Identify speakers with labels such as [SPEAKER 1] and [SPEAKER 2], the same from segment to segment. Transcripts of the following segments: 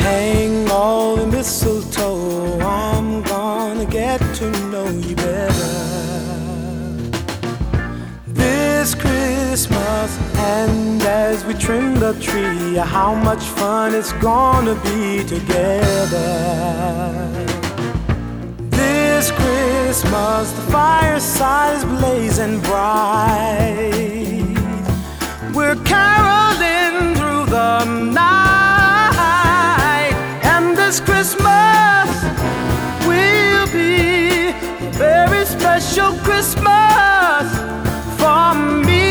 [SPEAKER 1] Hang all the mistletoe, I'm gonna get to know you better this Christmas. And as we trim the tree, how much fun it's gonna be together this Christmas. The fireside is blazing bright, we're caroling through the night, and this Christmas will be a very special Christmas for me.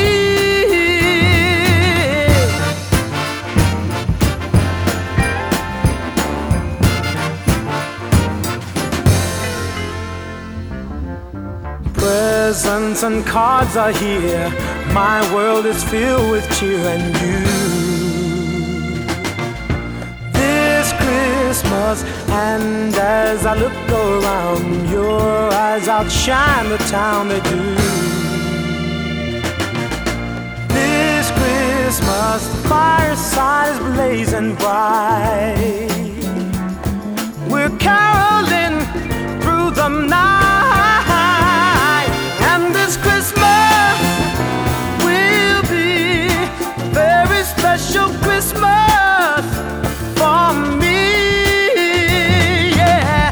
[SPEAKER 1] Presents and cards are here, my world is filled with cheer and you this Christmas. And as I look around, your eyes outshine the town they do this Christmas. The fireside is blazing bright, we're caroling through the night, and this Christmas will be a very special Christmas for me. Yeah.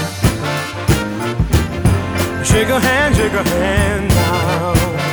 [SPEAKER 1] Shake a hand now.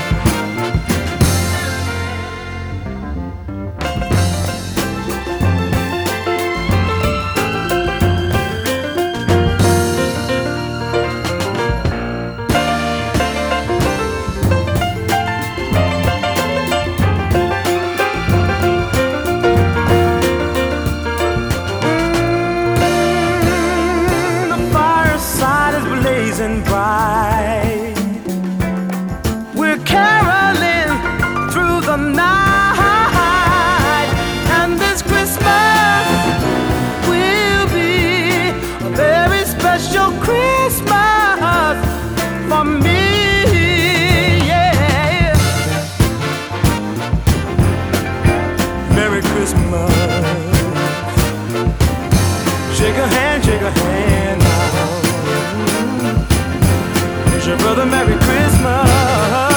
[SPEAKER 1] Blazing bright, we're caroling through the night, and this Christmas will be a very special Christmas for me. Yeah. Merry Christmas. Shake a hand now. Your brother, Merry Christmas.